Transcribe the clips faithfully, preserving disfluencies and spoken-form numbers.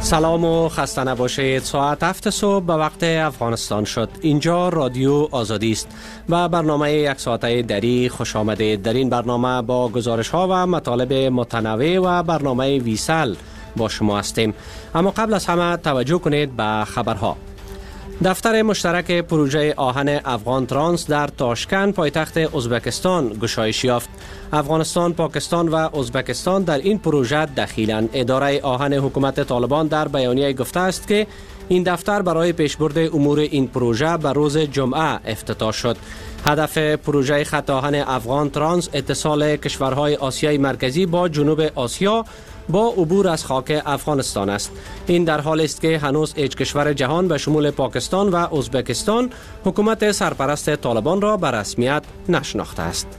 سلام و خسته نباشید. ساعت هفت صبح به وقت افغانستان شد. اینجا رادیو آزادی است و برنامه یک ساعته دری خوش آمدید. در این برنامه با گزارش ها و مطالب متنوع و برنامه ویسل با شما هستیم. اما قبل از همه توجه کنید به خبرها. دفتر مشترک پروژه آهن افغان ترانس در تاشکند پایتخت ازبکستان گشایش یافت. افغانستان، پاکستان و ازبکستان در این پروژه دخیلند. اداره آهن حکومت طالبان در بیانیه گفته است که این دفتر برای پیشبرد امور این پروژه به روز جمعه افتتاح شد. هدف پروژه خط آهن افغان ترانس اتصال کشورهای آسیای مرکزی با جنوب آسیا با عبور از خاک افغانستان است. این در حالی است که هنوز هیچ کشور جهان به شمول پاکستان و ازبکستان حکومت سرپرست طالبان را به رسمیت نشناخته است.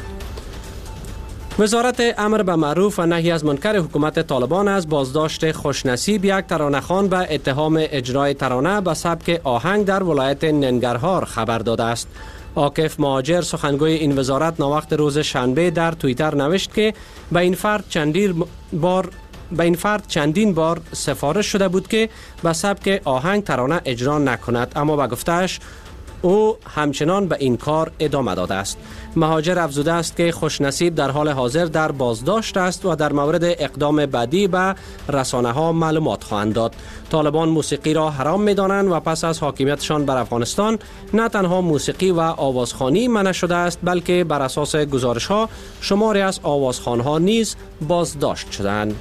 وزارت امر به معروف و نهی از منکر حکومت طالبان از بازداشت خوشنصیب یک ترانه‌خوان به اتهام اجرای ترانه به سبک آهنگ در ولایت ننگرهار خبر داده است. عاکف مهاجر سخنگوی این وزارت ناوقت روز شنبه در توییتر نوشت که به این فرد چندین بار به این فرد چندین بار سفارش شده بود که به سبک آهنگ ترانه اجرا نکند، اما به گفته‌اش او همچنان به این کار ادامه داده است. مهاجر افزوده است که خوشنصیب در حال حاضر در بازداشت است و در مورد اقدام بعدی به رسانه ها معلومات خواهند داد. طالبان موسیقی را حرام می دانند و پس از حاکمیتشان بر افغانستان نه تنها موسیقی و آوازخوانی منع شده است، بلکه بر اساس گزارش ها شماری از آوازخوانها نیز بازداشت شدند.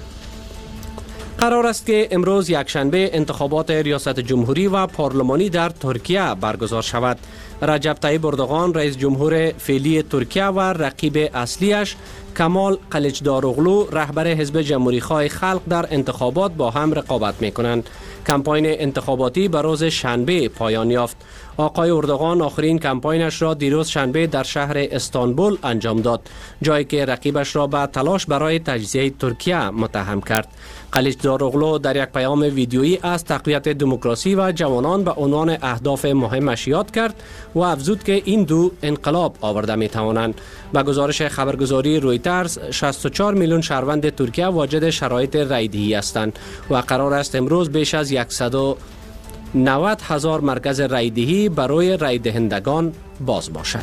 قرار است که امروز یکشنبه انتخابات ریاست جمهوری و پارلمانی در ترکیه برگزار شود. رجب طیب اردوغان رئیس جمهور فعلی ترکیه و رقیب اصلیش کمال قلیچداروغلو رهبر حزب جمهوریخواه خلق در انتخابات با هم رقابت می کنند. کمپاین انتخاباتی به روز شنبه پایان یافت. آقای اردوغان آخرین کمپاینش را دیروز شنبه در شهر استانبول انجام داد، جایی که رقیبش را به تلاش برای تجزیه ترکیه متهم کرد. قلیچداروغلو در یک پیام ویدیویی از تقویت دموکراسی و جوانان به عنوان اهداف مهمش یاد کرد و افزود که این دو انقلاب آورده می توانند. به گزارش خبرگزاری رویترز شصت و چهار میلیون شهروند ترکیه واجد شرایط رایدهی هستند و قرار است امروز بیش از صد و نود هزار مرکز رایدهی برای رای دهندگان باز باشد.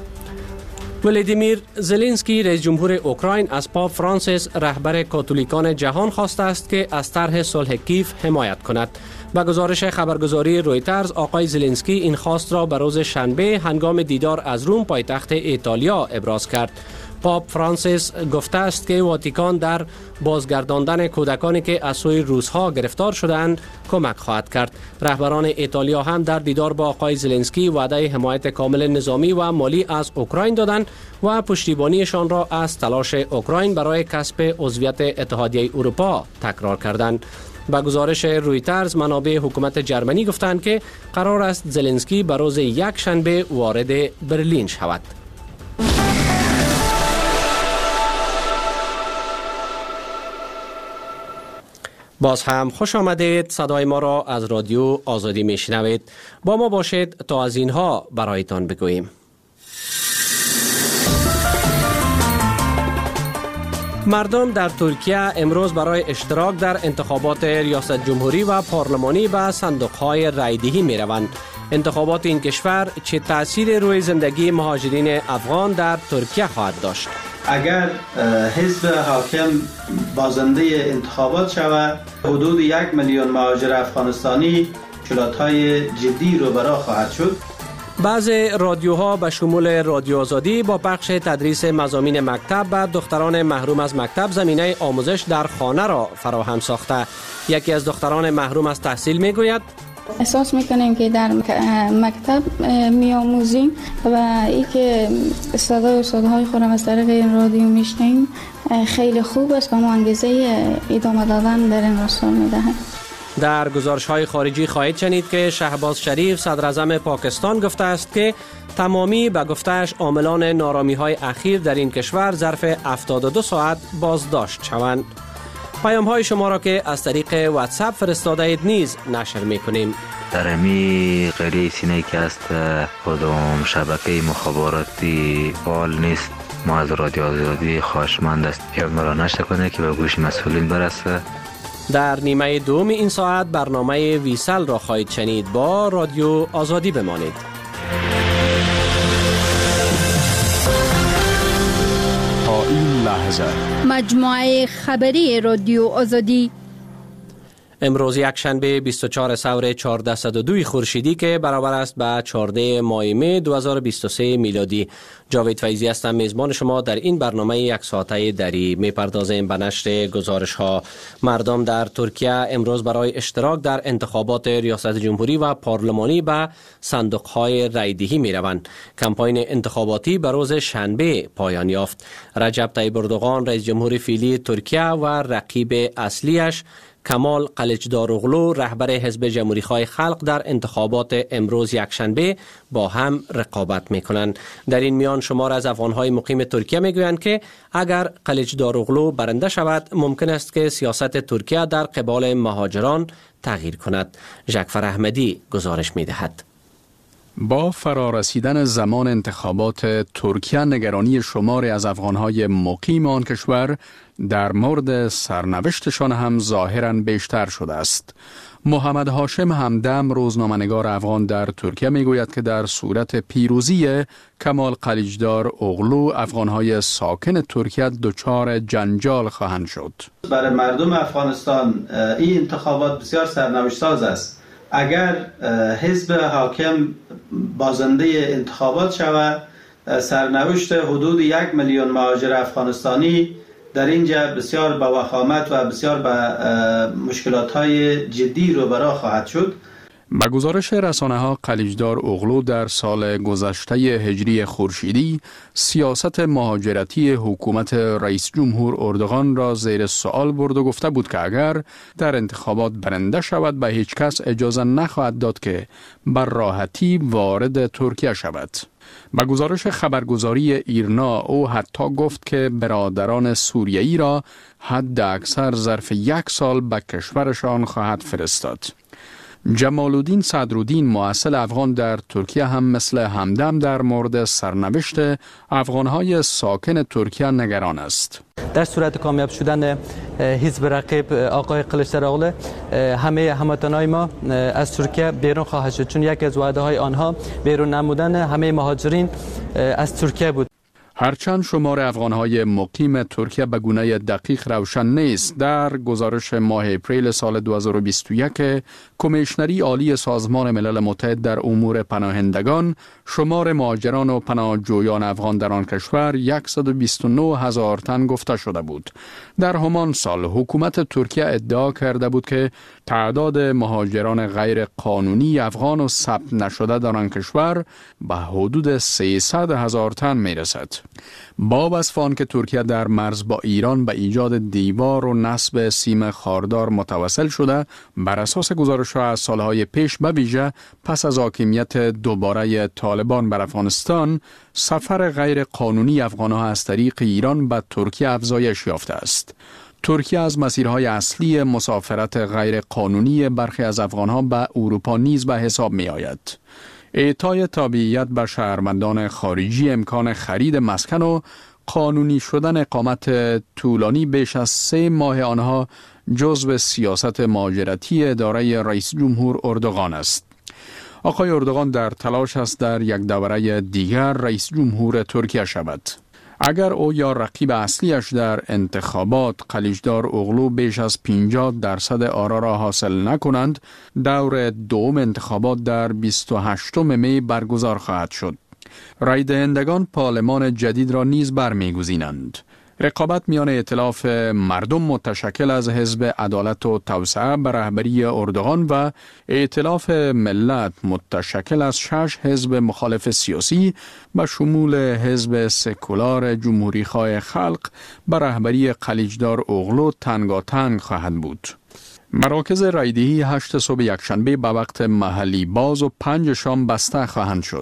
ولادیمیر زلنسکی رئیس جمهور اوکراین از پاپ فرانسیس رهبر کاتولیکان جهان خواسته است که از طرح صلح کیف حمایت کند. با گزارش خبرگزاری رویترز آقای زلنسکی این خواست را به روز شنبه هنگام دیدار از روم پایتخت ایتالیا ابراز کرد. پاپ فرانسیس گفته است که واتیکان در بازگرداندن کودکانی که از سوی روس‌ها گرفتار شدند کمک خواهد کرد. رهبران ایتالیا هم در دیدار با آقای زلنسکی وعده حمایت کامل نظامی و مالی از اوکراین دادند و پشتیبانیشان را از تلاش اوکراین برای کسب عضویت اتحادیه اروپا تکرار کردند. با گزارش رویترز منابع حکومت جرمنی گفتند که قرار است زلنسکی به روز یک شنبه وارد برلین شود. باز هم خوش آمدید. صدای ما را از رادیو آزادی می شنوید. با ما باشید تا از اینها برایتان بگوییم. مردم در ترکیه امروز برای اشتراک در انتخابات ریاست جمهوری و پارلمانی به صندوق‌های رایدهی می روند. انتخابات این کشور چه تأثیر روی زندگی مهاجرین افغان در ترکیه خواهد داشت؟ اگر حزب حاکم بازنده انتخابات شود، حدود یک میلیون مهاجر افغانستانی مشکلات‌های جدی روبرو خواهد شد. بعض رادیوها به شمول رادیو آزادی با پخش تدریس مضامین مکتب به دختران محروم از مکتب زمینه آموزش در خانه را فراهم ساخته. یکی از دختران محروم از تحصیل میگوید: احساس میکنیم که در مکتب میآموزیم و ای که صدای استادهای خودم از طریق این رادیو میشنیم خیلی خوب است و ما انگیزه ادامه دادن در این راستا میدهیم. در گزارش‌های خارجی خواهید شنید که شهباز شریف صدر اعظم پاکستان گفته است که تمامی به گفته‌اش عاملان نارامی‌های اخیر در این کشور ظرف هفتاد و دو ساعت بازداشت شوند. پیام‌های شما را که از طریق واتساپ فرستاده اید نیز نشر می‌کنیم. در امی قریه سینه که است کدام شبکه مخابراتی فعال نیست، ما از رادیو آزادی خواهشمند است که ما را نشر کنه که به گوش مسئولین برسه در نیمه دوم این ساعت برنامه ویسل را خواهید شنید. با رادیو آزادی بمانید. تا این لحظه مجموعه خبری رادیو آزادی امروز یک شنبه بیست و چهار سور چهارصد و دو خورشیدی که برابر است به چهارده ماه می دو هزار و بیست و سه میلادی. جاوید فیضی هستم، میزبان شما در این برنامه یک ساعته دری. میپردازیم به نشر گزارش ها. مردم در ترکیه امروز برای اشتراک در انتخابات ریاست جمهوری و پارلمانی به صندوق های رایدهی می روند. کمپاین انتخاباتی به روز شنبه پایان یافت. رجب طیب اردوغان رئیس جمهور فعلی ترکیه و رقیب اصلیش کمال قلیچداروغلو رهبر حزب جمهوریخواه خلق در انتخابات امروز یکشنبه با هم رقابت میکنند. در این میان شمار از افغانهای مقیم ترکیه میگویند که اگر قلیچداروغلو برنده شود ممکن است که سیاست ترکیه در قبال مهاجران تغییر کند. ژکفر احمدی گزارش میدهد. با فرارسیدن زمان انتخابات ترکیه، نگرانی شماری از افغانهای مقیم آن کشور در مورد سرنوشتشان هم ظاهراً بیشتر شده است. محمد هاشم همدم، روزنامه‌نگار افغان در ترکیه، میگوید که در صورت پیروزی کمال قلیچدار اوغلو، افغانهای ساکن ترکیه دچار جنجال خواهند شد. برای مردم افغانستان این انتخابات بسیار سرنوشت ساز است. اگر حزب حاکم بازنده انتخابات شود، سرنوشت حدود یک میلیون مهاجر افغانستانی در اینجا بسیار با وخامت و بسیار با مشکلات‌های جدی روبرو خواهد شد. به گزارش رسانه‌ها، قلیچدار اوغلو در سال گذشته هجری خورشیدی سیاست مهاجرتی حکومت رئیس جمهور اردوغان را زیر سوال برد و گفته بود که اگر در انتخابات برنده شود به هیچ کس اجازه نخواهد داد که بر راحتی وارد ترکیه شود. به گزارش خبرگزاری ایرنا، او حتی گفت که برادران سوریایی را حد اکثر ظرف یک سال به کشورشان خواهد فرستاد. جمال الدین صدرالدین، مؤصل افغان در ترکیه، هم مثل همدم در مورد سرنوشت افغانهای ساکن ترکیه نگران است. در صورت کامیاب شدن حزب رقیب آقای قلیچداروغلو، همه هموطنان ما از ترکیه بیرون خواهد شد، چون یک از وعده های آنها بیرون نمودن همه مهاجرین از ترکیه بود. هرچند شمار افغانهای مقیم ترکیه به گونه دقیق روشن نیست، در گزارش ماه اپریل سال دو هزار و بیست و یک کمیشنری عالی سازمان ملل متحد در امور پناهندگان، شمار مهاجران و پناهجویان افغان در آن کشور صد و بیست و نه هزار تن گفته شده بود. در همان سال حکومت ترکیه ادعا کرده بود که تعداد مهاجران غیر قانونی افغان و ثبت نشده در آن کشور به حدود سیصد هزار تن می رسد. با وصف آنکه ترکیه در مرز با ایران به ایجاد دیوار و نصب سیم خاردار متوسل شده، بر اساس گزارش‌ها از سالهای پیش به ویژه پس از حاکمیت دوباره طالبان بر افغانستان، سفر غیر قانونی افغان‌ها از طریق ایران به ترکیه افزایش یافته است. ترکیه از مسیرهای اصلی مسافرت غیر قانونی برخی از افغان‌ها به اروپا نیز به حساب می آید. اعطای تابعیت به شهروندان خارجی، امکان خرید مسکن و قانونی شدن اقامت طولانی بیش از سه ماه آنها جزو سیاست مهاجرتی اداره رئیس جمهور اردوغان است. آقای اردوغان در تلاش است در یک دوره دیگر رئیس جمهور ترکیه شود. اگر او یا رقیب اصلیش در انتخابات قلیچدار اوغلو بیش از پنجاه درصد آرا را حاصل نکنند، دور دوم انتخابات در بیست و هشتم می برگزار خواهد شد. رای دهندگان پارلمان جدید را نیز برمیگزینند. رقابت میان ائتلاف مردم متشکل از حزب عدالت و توسعه به رهبری اردوغان و ائتلاف ملت متشکل از شش حزب مخالف سیاسی به شمول حزب سکولار جمهوریخواه خلق به رهبری قلیچدار اوغلو تنگاتنگ خواهد بود. مراکز رایدهی هشت صبح یکشنبه به وقت محلی باز و پنج شام بسته خواهند شد.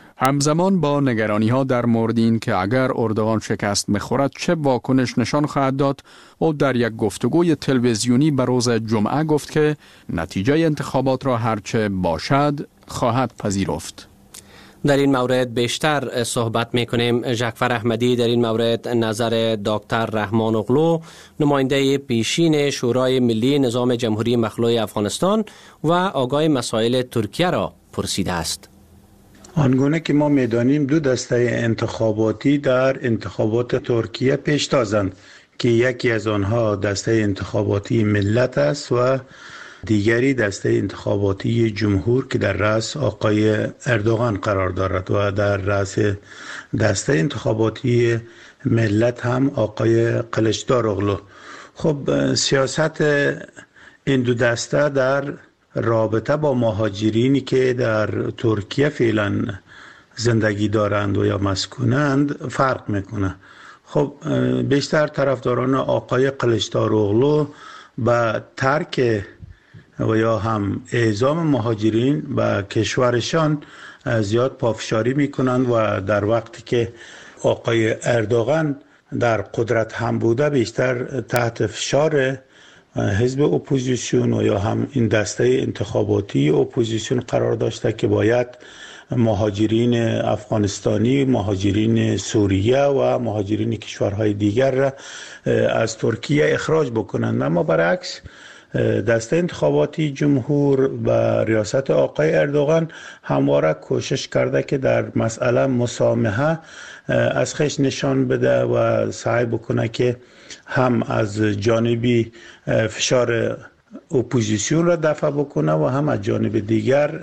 همزمان با نگرانی ها در مورد این که اگر اردوغان شکست می‌خورد چه واکنش نشان خواهد داد، او در یک گفتگوی تلویزیونی به روز جمعه گفت که نتیجه انتخابات را هرچه باشد خواهد پذیرفت. در این مورد بیشتر صحبت میکنیم. جعفر احمدی در این مورد نظر دکتر رحمان اغلو، نماینده پیشین شورای ملی نظام جمهوری مخلوع افغانستان و آگاه مسائل ترکیه را پرسیده است. آنگونه که ما میدانیم دو دسته انتخاباتی در انتخابات ترکیه پیشتازند که یکی از آنها دسته انتخاباتی ملت است و دیگری دسته انتخاباتی جمهور که در رأس آقای اردوغان قرار دارد و در رأس دسته انتخاباتی ملت هم آقای قلچدار اغلو. خب سیاست این دو دسته در رابطه با مهاجرینی که در ترکیه فعلا زندگی دارند و یا مسکونند فرق میکنه. خب بیشتر طرفداران آقای قلچدار اغلو با ترک و یا هم اعزام مهاجرین به کشورشان زیاد پافشاری میکنند و در وقتی که آقای اردوغان در قدرت هم بوده بیشتر تحت فشار حزب اپوزیسیون و یا هم این دسته انتخاباتی اپوزیسیون قرار داشته که باید مهاجرین افغانستانی، مهاجرین سوریه و مهاجرین کشورهای دیگر را از ترکیه اخراج بکنند. اما برعکس دسته انتخاباتی جمهور و ریاست آقای اردوغان همواره کوشش کرده که در مسئله مسامحه از خش نشان بده و سعی بکنه که هم از جانبی فشار اپوزیسیون را دفع بکنه و هم از جانب دیگر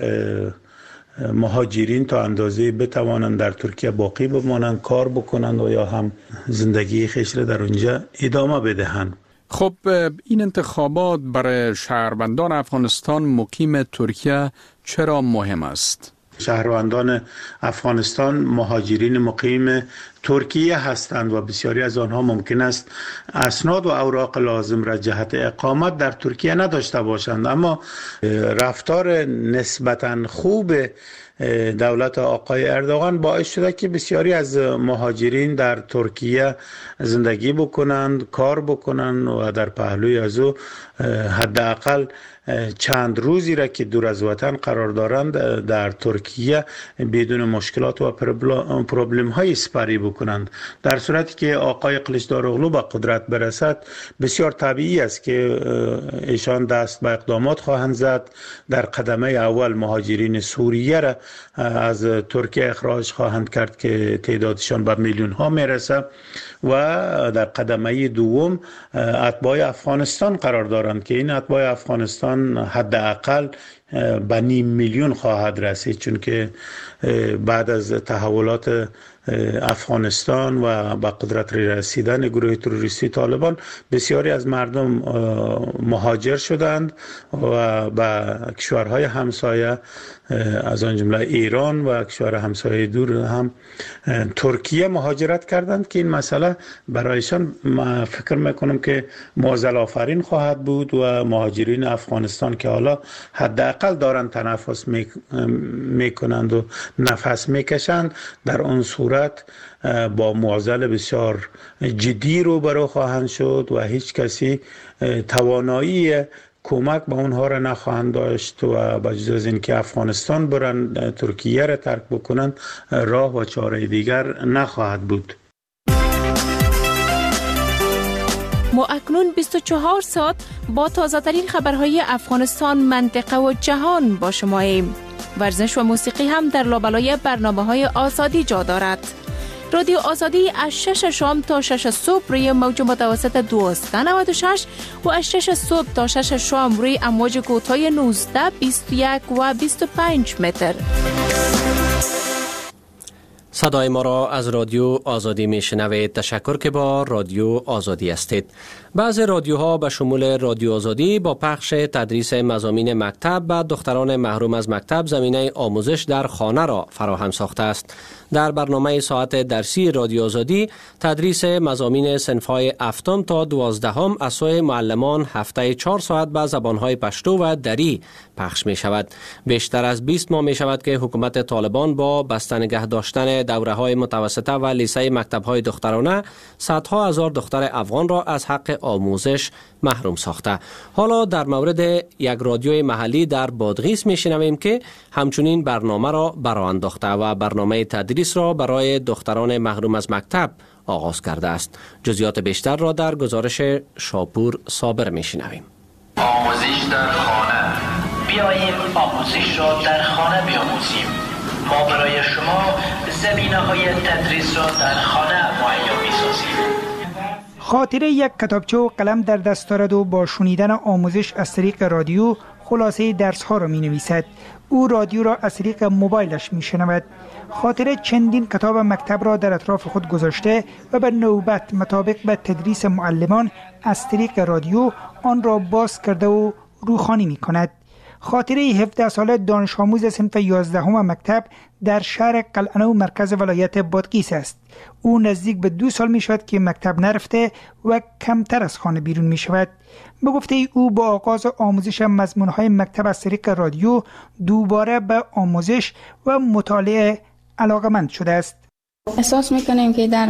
مهاجرین تا اندازه بتوانند در ترکیه باقی بمانند، کار بکنند و یا هم زندگی خیش را در اونجا ادامه بدهند. خب این انتخابات برای شهروندان افغانستان مقیم ترکیه چرا مهم است؟ شهروندان افغانستان مهاجرین مقیم ترکیه هستند و بسیاری از آنها ممکن است اسناد و اوراق لازم را جهت اقامت در ترکیه نداشته باشند، اما رفتار نسبتاً خوب دولت آقای اردوغان باعث شده که بسیاری از مهاجرین در ترکیه زندگی بکنند، کار بکنند و در پهلوی از او حداقل چند روزی را که دور از وطن قرار دارند در ترکیه بدون مشکلات و پروبلم های سپری بکنند. در صورتی که آقای قلچدار اغلو به قدرت برسد بسیار طبیعی است که ایشان دست به اقدامات خواهند زد. در قدمه اول مهاجرین سوریه را از ترکیه اخراج خواهند کرد که تعدادشان به میلیون ها میرسه و در قدمه دوم اتباع افغانستان قرار دارند که این اتباع افغانستان حداقل به نیم میلیون خواهد رسید، چون که بعد از تحولات افغانستان و به قدرت رسیدن گروه تروریستی طالبان بسیاری از مردم مهاجر شدند و به کشورهای همسایه از آن جمله ایران و کشور همسایه دور هم ترکیه مهاجرت کردند که این مسئله برایشان ما فکر میکنم که معضل آفرین خواهد بود و مهاجرین افغانستان که حالا حداقل دارند تنفس میکنند و نفس میکشند در اون صورت با معضل بسیار جدی روبرو خواهند شد و هیچ کسی توانایی کمک به اونها را نخواهند داشت و بجز از این که افغانستان برن ترکیه را ترک بکنند راه و چاره دیگر نخواهد بود. ما اکنون بیست و چهار ساعت با تازه ترین خبرهای افغانستان، منطقه و جهان با شما ایم. ورزش و موسیقی هم در لابلای برنامه‌های آزادی جا دارد. رادیو آزادی از شش شام تا شش صبح روی موج متوسط دویست و نود و شش و از شش صبح تا شش شام روی امواج کوتاه نوزده، بیست و یک و بیست و پنج متر. صدای ما را از رادیو آزادی می شنوید. تشکر که با رادیو آزادی هستید. بعض رادیوها به شمول رادیو آزادی با پخش تدریس مضامین مکتب و دختران محروم از مکتب زمینه آموزش در خانه را فراهم ساخته است. در برنامه ساعت درسی رادیو آزادی تدریس مضامین صنف‌های هفتم تا دوازدهم از سوی معلمان هفته چهار ساعت به زبان‌های پشتو و دری پخش می شود. بیشتر از بیست ماه می شود که حکومت طالبان با بسته نگه داشتن دوره‌های متوسطه و لیسه مکتب‌های دخترانه صدها هزار دختر افغان را از حق آموزش محروم ساخته. حالا در مورد یک رادیوی محلی در بادغیس می‌شنویم که همچنین برنامه را برآورد انداخته و برنامه تدریس را برای دختران محروم از مکتب آغاز کرده است. جزئیات بیشتر را در گزارش شاپور صابر می‌شنویم. آموزش در خانه. بیاییم آموزش را در خانه بیاموزیم. ما برای شما زمینه‌های تدریس را در خانه مهیا می‌سازیم. خاطره یک کتابچه و قلم در دست دارد و با شنیدن آموزش از طریق رادیو خلاصه درس ها را می نویسد. او رادیو را از طریق موبایلش می شنود. خاطره چندین کتاب مکتب را در اطراف خود گذاشته و به نوبت مطابق به تدریس معلمان از طریق رادیو آن را باز کرده و روخانی می کند. خاطره هفده ساله دانش آموز صنف یازدهم مکتب در شهر قلعه‌نو مرکز ولایت بادغیس است. او نزدیک به دو سال می شود که مکتب نرفته و کمتر از خانه بیرون می شود. به گفته او با آغاز آموزش مضمون‌های مکتب از طریق رادیو دوباره به آموزش و مطالعه علاقه‌مند شده است. احساس میکنیم که در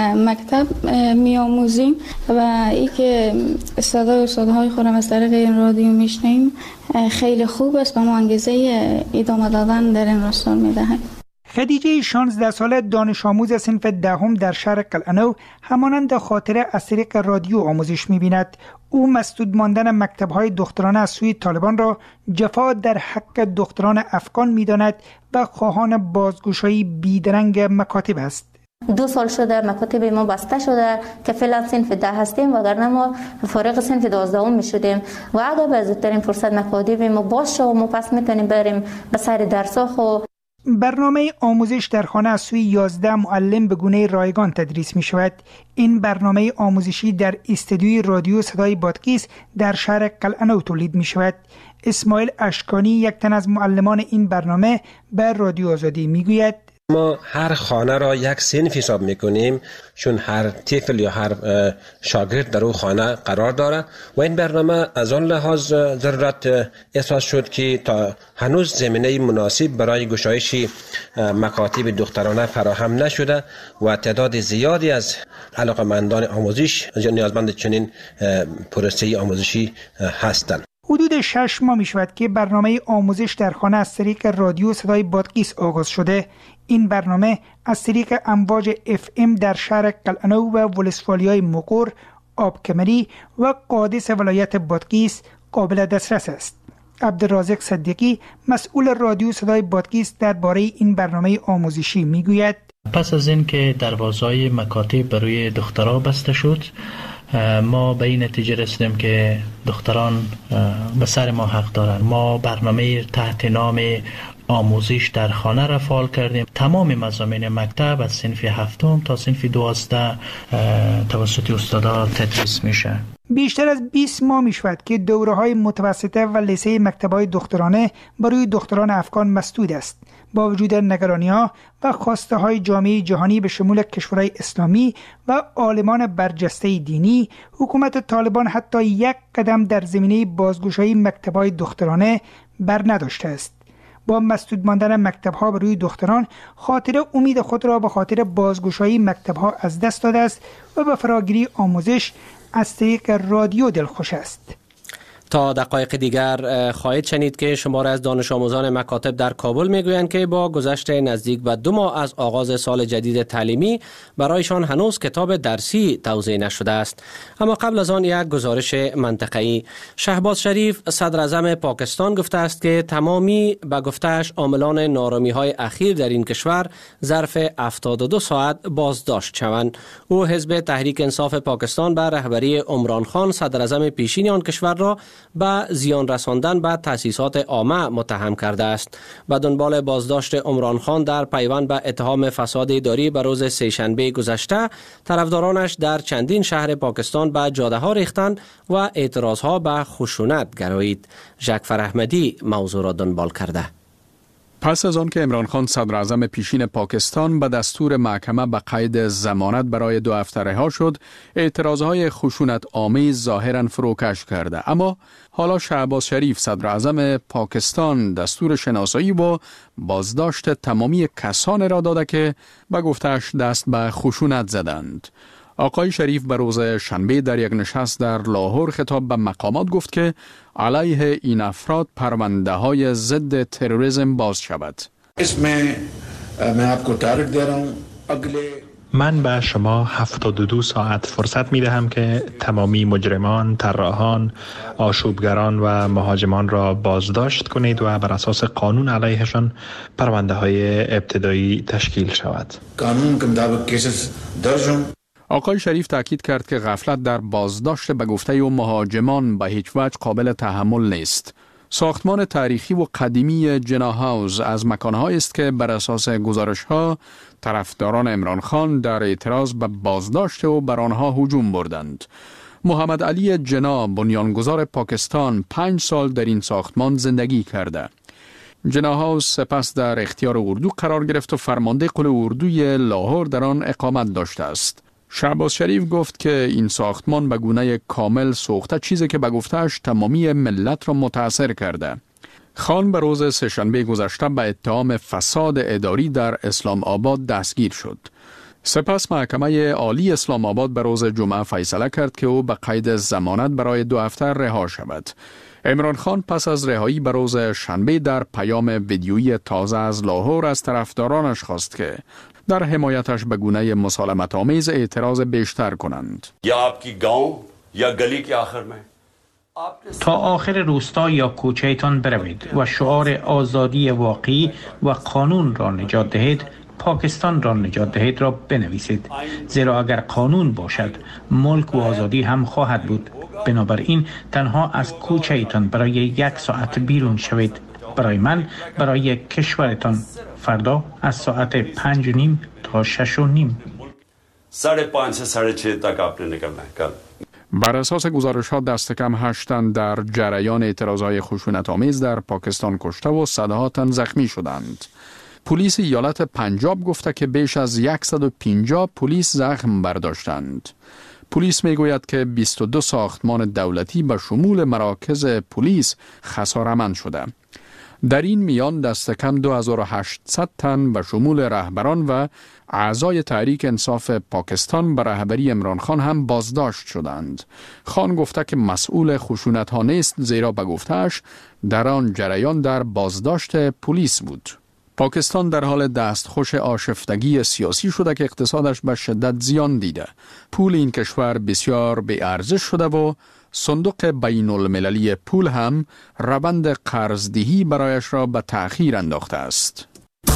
مکتب میآموزیم و ای که صدای استادهای خودم از طریق این رادیو میشنیم خیلی خوب است و ما انگیزه ادامه دادن در این راستا میدهیم. خدیجه شانزده ساله دانش آموز صنف دهم در شهر قلعه‌نو همانند خاطره از طریق رادیو آموزش می‌بیند. او مسدود ماندن مکتب‌های دخترانه از سوی طالبان را جفا در حق دختران افغان می‌داند و خواهان بازگشایی بیدرنگ مکاتب است. دو سال شده مکاتب ما بسته شده که فعلا صنف ده هستیم وگرنه ما فارغ صنف دوازدهم می شدیم و اگر به زودترین فرصت مکاتب ما باز شد و ما پس میتونیم بریم به سر درس‌ها. خو برنامه آموزش در خانه از سوی یازده معلم به گونه رایگان تدریس می شود. این برنامه آموزشی در استودیوی رادیو صدای بادغیس در شهر قلعه‌نو تولید می شود. اسماعیل اشکانی یک تن از معلمان این برنامه به رادیو آزادی می گوید ما هر خانه را یک صنف حساب میکنیم چون هر طفل یا هر شاگرد در او خانه قرار داره و این برنامه از آن لحاظ ضرورت احساس شد که تا هنوز زمینه مناسب برای گشایش مکاتب دخترانه فراهم نشده و تعداد زیادی از علاقمندان آموزش نیازمند چنین پروسه آموزشی هستند. حدود شش ماه می شود که برنامه آموزش در خانه از طریق رادیو صدای بادغیس آغاز شده. این برنامه از طریق امواج اف ام در شهر قلعه‌نو و ولسوالیای مقر، آبکمری و قادس ولایت بادغیس قابل دسترس است. عبدالرازق صدیقی مسئول رادیو صدای بادغیس درباره این برنامه آموزشی میگوید پس از این که دروازه‌های مکاتب برای دخترها بسته شد ما به این نتیجه رسیدیم که دختران به سر ما حق دارند. ما برنامه تحت نام آموزش در خانه را فعال کردیم. تمام مضامین مکتب از صنف هفتم تا صنف دوازده توسط استادا تدریس میشه. بیشتر از بیست ماه می شود که دوره‌های متوسطه و لیسه مکتب‌های دخترانه برای دختران افغان مسدود است. با وجود نگرانی‌ها و خواسته‌های جامعه جهانی به شمول کشورهای اسلامی و عالمان برجسته دینی، حکومت طالبان حتی یک قدم در زمینه بازگشایی مکتب‌های دخترانه بر نداشته است. با مسدود ماندن مکتب‌ها برای دختران، خاطر امید خود را به خاطر بازگشایی مکتب‌ها از دست داده است و به فراگیری آموزش از طریق رادیو دلخوش است. تا دقایق دیگر خواهید شنید که شماره از دانش آموزان مکاتب در کابل میگویند که با گذشت نزدیک به دو ماه از آغاز سال جدید تعلیمی برایشان هنوز کتاب درسی توزیع نشده است. اما قبل از آن یک گزارش منطقه‌ای. شهباز شریف صدر اعظم پاکستان گفته است که تمامی به گفته‌اش عاملان نارامی‌های اخیر در این کشور ظرف هفتاد و دو ساعت بازداشت شوند. او حزب تحریک انصاف پاکستان به رهبری عمران خان صدر اعظم پیشین آن کشور را به زیان رساندن به تأسیسات عامه متهم کرده است. به دنبال بازداشت عمران خان در پیوند به اتهام فساد اداری به روز سه‌شنبه گذشته، طرفدارانش در چندین شهر پاکستان به جاده ها ریختند و اعتراض ها به خشونت گرایید. ژک فراحمدی موضوع را دنبال کرده. پس از آن که عمران خان صدر اعظم پیشین پاکستان به دستور محکمه به قید ضمانت برای دو هفته رها شد، اعتراضهای خشونت آمیز ظاهراً فروکش کرده. اما حالا شهباز شریف صدر اعظم پاکستان دستور شناسایی و بازداشت تمامی کسان را داده که به گفتش دست به خشونت زدند. آقای شریف به روز شنبه در یک نشست در لاهور خطاب به مقامات گفت که علیه این افراد پرونده های ضد تروریسم باز شود. من به شما هفتاد و دو ساعت فرصت می دهم که تمامی مجرمان، طراحان، آشوبگران و مهاجمان را بازداشت کنید و بر اساس قانون علیهشان پرونده های ابتدایی تشکیل شود. قانون که مطابق کیسز درجون. آقای شریف تاکید کرد که غفلت در بازداشت به گفته و مهاجمان به هیچ وجه قابل تحمل نیست. ساختمان تاریخی و قدیمی جنا هاوس از مکانهایی است که بر اساس گزارش‌ها طرفداران عمران خان در اعتراض به بازداشت و بر آنها هجوم بردند. محمد علی جنا، بنیانگذار پاکستان، پنج سال در این ساختمان زندگی کرده. جنا هاوس سپس در اختیار اردو قرار گرفت و فرمانده قل اردوی لاهور در آن اقامت داشته است. شهباز شریف گفت که این ساختمان به گونه کامل سوخته، چیزی که به گفتهش تمامی ملت را متاثر کرده. خان به روز سه‌شنبه گذشته به اتهام فساد اداری در اسلام آباد دستگیر شد. سپس محکمه عالی اسلام آباد به روز جمعه فیصله کرد که او به قید ضمانت برای دو هفته رها شود. عمران خان پس از رهایی به روز شنبه در پیام ویدیویی تازه از لاهور از طرفدارانش خواست که در حمایتش به گونه مسالمت آمیز اعتراض بیشتر کنند. یا آپکی گاؤں یا گلی کے آخر میں تا آخر روستا یا کوچه‌تان بروید و شعار آزادی واقعی و قانون را نجات دهید، پاکستان را نجات دهید را بنویسید، زیرا اگر قانون باشد ملک و آزادی هم خواهد بود. بنابراین تنها از کوچه‌تان برای یک ساعت بیرون شوید. برای من، برای کشورتان، فردا از ساعت پنج و نیم تا شش و نیم. ساڑھے پانچ سے ساڑھے چھ تک آپ نے نکلنا ہے کل. بر اساس گزارش ها دست کم هشت تن در جریان اعتراضهای خشونت آمیز در پاکستان کشته و صدها تن زخمی شدند. پلیس ایالت پنجاب گفته که بیش از صد و پنجاه پلیس زخم برداشتند. پلیس میگوید که بیست و دو ساختمان دولتی به شمول مراکز پلیس خساره‌مند شده. در این میان دست کم دو هزار و هشتصد تن به شمول رهبران و اعضای تحریک انصاف پاکستان به رهبری عمران خان هم بازداشت شدند. خان گفته که مسئول خشونت ها نیست، زیرا به گفتهش در آن جریان در بازداشت پلیس بود. پاکستان در حال دستخوش آشفتگی سیاسی شده که اقتصادش به شدت زیان دیده. پول این کشور بسیار بی ارزش شده و صندوق بین المللی پول هم روند قرضدهی برایش را به تأخیر انداخته است.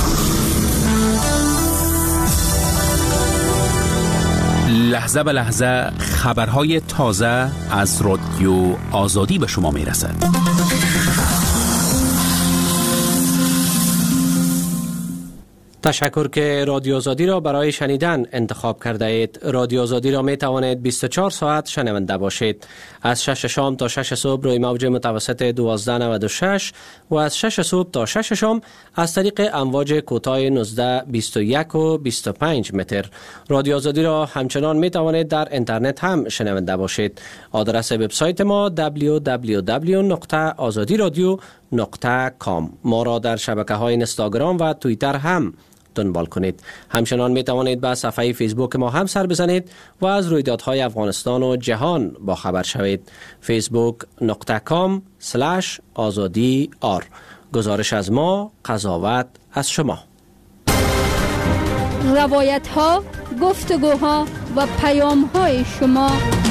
لحظه به لحظه خبرهای تازه از رادیو آزادی به شما می رسد. تشکر که رادیو آزادی را برای شنیدن انتخاب کرده اید. رادیو آزادی را می توانید بیست و چهار ساعت شنونده باشید. از شش شام تا شش صبح روی موج متوسط دوازده نود و شش و از شش صبح تا شش شام از طریق امواج کوتاه نوزده بیست و یک و بیست و پنج متر. رادیو آزادی را همچنان می توانید در اینترنت هم شنونده باشید. آدرس وبسایت ما دبلیو دبلیو دبلیو نقطه آزادی رادیو نقطه کام. ما را در شبکه‌های اینستاگرام و توییتر هم دنبال کنید. همچنان می توانید به صفحه فیسبوک ما هم سر بزنید و از رویدادهای افغانستان و جهان با خبر شوید. فیسبوک نقطه کام سلش آزادی آر. گزارش از ما، قضاوت از شما. روایت ها، گفتگوها و پیام های شما.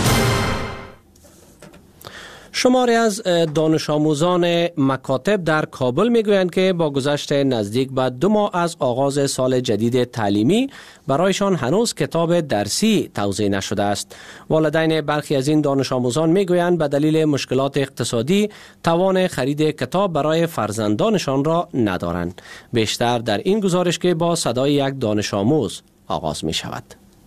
شماری از دانش آموزان مکاتب در کابل میگویند که با گذشت نزدیک به دو ماه از آغاز سال جدید تعلیمی برایشان هنوز کتاب درسی توزیع نشده است. والدین برخی از این دانش آموزان میگویند به دلیل مشکلات اقتصادی توان خرید کتاب برای فرزندانشان را ندارند. بیشتر در این گزارش که با صدای یک دانش آموز آغاز می شود.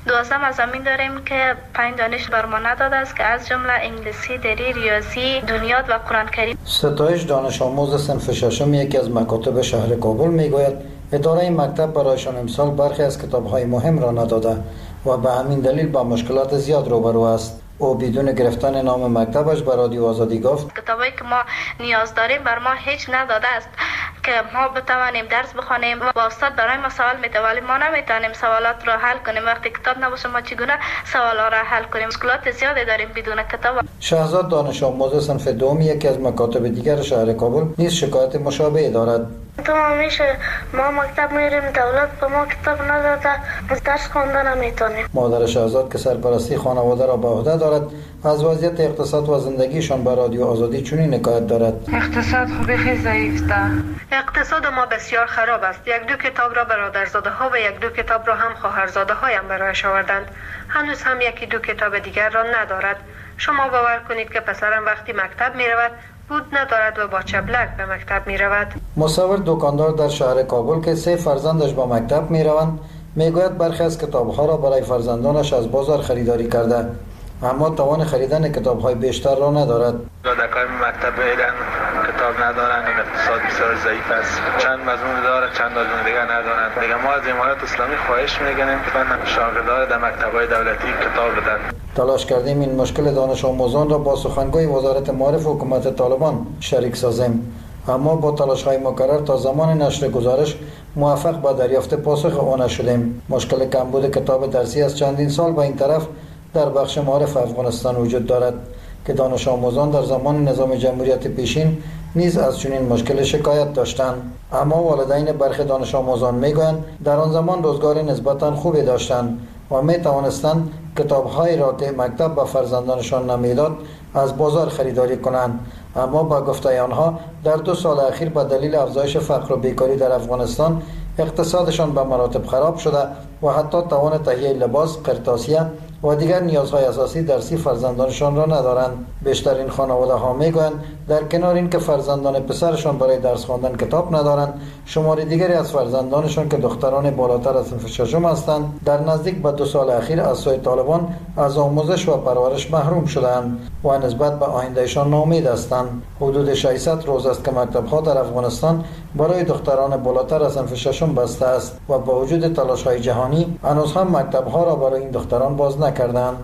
دوازده مضامین داریم که پنج دانش بر ما نداده است که از جمله انگلیسی، دری، ریاضی، دنیات و قرآن کریم. ستایش دانش آموز صنف ششم یکی از مکاتب شهر کابل میگوید اداره این مکتب برایشان امسال برخی از کتاب‌های مهم را نداده و به همین دلیل با مشکلات زیاد روبرو است. او بدون گرفتن نام مکتبش به رادیو آزادی گفت کتابایی که ما نیاز داریم بر ما هیچ نداده است که ما بتوانیم درس بخوانیم و استاد برای ما سوال میده ولی ما نمیتونیم سوالات را حل کنیم. وقتی کتاب نباشه ما چگونه سوالا را حل کنیم؟ مشکلات زیادی داریم بدون کتاب. شهزاد دانش آموز صنف دوم یکی از مکاتب دیگر شهر کابل نیز شکایت مشابهی دارد. تو همیشه ما مکتب میریم دولت به ما کتاب نداده درس خواندن نمیتونیم. مادر شهزاد که سرپرستی خانواده را به عهده دارد از وضعیت اقتصاد و زندگیشان به رادیو آزادی چنین حکایت دارد. اقتصاد خوبی خیلی ضعیف ده. اقتصاد ما بسیار خراب است. یک دو کتاب را برادرزاده ها و یک دو کتاب را هم خواهرزاده هایم برایش آوردند. هنوز هم یکی دو کتاب دیگر را ندارد. شما باور کنید که پسرم وقتی مکتب می رود بود ندارد و با چبلک به مکتب می رود. مصور دکاندار در شهر کابل که سه فرزندش با مکتب می روند میگوید برخی از کتابها را برای فرزندانش از بازار خریداری کرده اما توان خریدن کتاب‌های بیشتر را ندارد. کودکان مکتب میرن کتاب ندارن، این اقتصاد بسیار ضعیف است. چند مضمون داره چند مضمون دیگر ندارن. دیگه ما از امارات اسلامی خواهش می‌کنیم که شاگردان در مکتب‌های دولتی کتاب بدن. تلاش کردیم این مشکل دانش آموزان را با سخنگوی وزارت معارف حکومت طالبان شریک سازیم اما با تلاش‌های مکرر تا زمان نشر گزارش موفق به دریافت پاسخ آن نشدیم. مشکل کمبود کتاب درسی از چندین سال به این طرف در بخش معارف افغانستان وجود دارد که دانش آموزان در زمان نظام جمهوریت پیشین نیز از چنین مشکل شکایت داشتند اما والدین برخی دانش آموزان میگویند در آن زمان روزگار نسبتا خوبی داشتند و می توانستند کتاب‌هایی را که مکتب به فرزندانشان نمیداد از بازار خریداری کنند اما با گفته آنها در دو سال اخیر به دلیل افزایش فقر و بیکاری در افغانستان اقتصادشان به مراتب خراب شده و حتی توان تهیه لباس، قرطاسیه و دیگر نیازهای اساسی درسی فرزندانشان را ندارند. بیشترین خانواده ها میگویند در کنار اینکه فرزندان پسرشان برای درس خواندن کتاب ندارند، شمار دیگری از فرزندانشان که دختران بالاتر از صنف ششم هستند در نزدیک به دو سال اخیر از سوی طالبان از آموزش و پرورش محروم شدند و نسبت به آیندهشان ناامید هستند. حدود ششصد روز است که مکتب‌ها در افغانستان برای دختران بالاتر از صنف ششم بسته است و با وجود تلاش‌های جهانی هنوز هم مکتب‌ها را برای این دختران باز نکردند.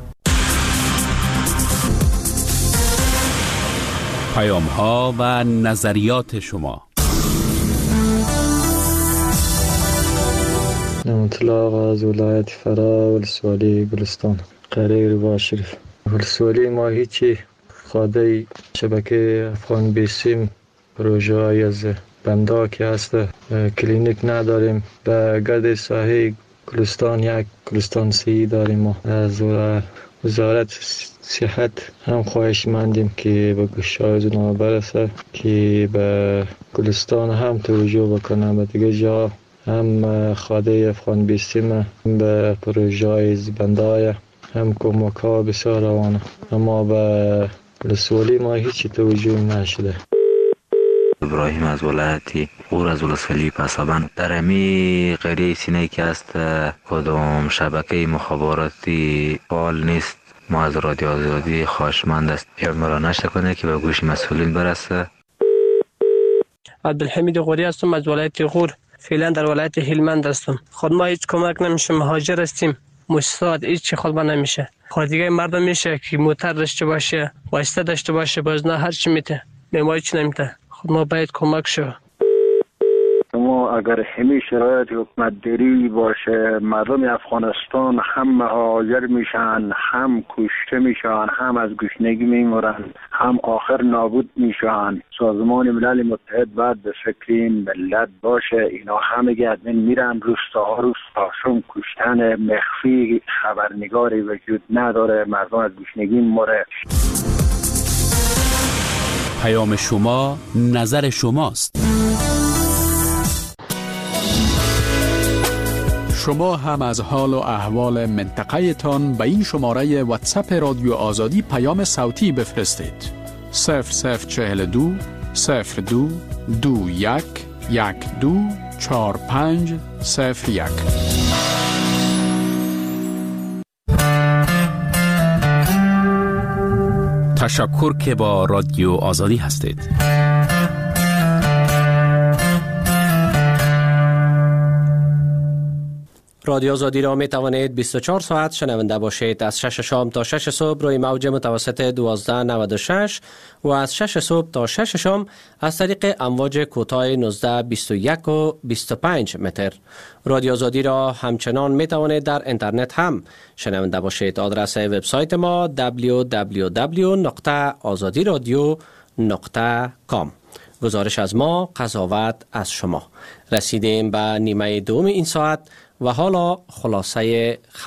پیام ها و نظریات شما. نمطلق از ولایت فرا ولسوالی گلستان قریر با شریف. ولسوالی ما هیچی خواده شبکه افغان بیسیم پروژه های از بنده که هست کلینیک نداریم. به گرد ساحه گلستان یک گلستان سی داریم. ما از وزارت صحت هم خواهش مندیم که به گوشای اونا برسه که به گلستان هم توجه بکنم و دیگه جا هم خواده افغان بیستیم به پروژه های زبندای هم کمک ها بسیار روانه اما به ولسوالی ما هیچی توجه نشده. ابراهیم از ولایتی غور از ولسوالی پسابند در امی قریه سینه که است کدام شبکه مخابراتی فعال نیست. ما از رادیو آزادی خواهشمند است اعمال نشه کنه که به گوش مسئولین برسه. عبدالحمید غوری هستم از ولایت غور. فعلا در ولایت هلمند هستم. خود ما هیچ کمک نمیشه، مهاجر هستیم. مستعد هیچ خود ما نمیشه. خود دیگه مردم میشه که موتر داشته باشه، واسطه داشته باشه، باز نه هر چی میته. ما هیچ نمیته. خود ما باید کمک شو. ما اگر همین شرایط حکومت داری باشه مردم افغانستان هم مهاجر میشن، هم کشته میشن، هم از گشنگی میمرن، هم آخر نابود میشن. سازمان ملل متحد باید به فکر این ملت باشه. اینا همه گردن میرن روستاها روستاشون کشتن مخفی، خبرنگاری وجود نداره، مردم از گشنگی مره. پیام شما نظر شماست. شما هم از حال و احوال منطقه تان به این شماره واتساپ رادیو آزادی پیام صوتی بفرستید. صفر صفر چهل دو صفر دو دو یک یک دو چهار پنج صفر یک. تشکر که با رادیو آزادی هستید. رادیو آزادی را می توانید بیست و چهار ساعت شنونده باشید. از شش شام تا شش صبح روی موج متوسط دوازده نود و شش و از شش صبح تا شش شام از طریق امواج کوتاه نوزده بیست و یک و بیست و پنج متر. رادیو آزادی را همچنان می توانید در اینترنت هم شنونده باشید. آدرس وبسایت ما دبلیو دبلیو دبلیو نقطه آزادی رادیو نقطه کام. گزارش از ما، قضاوت از شما. رسیدیم به نیمه دوم این ساعت و حالا خلاصه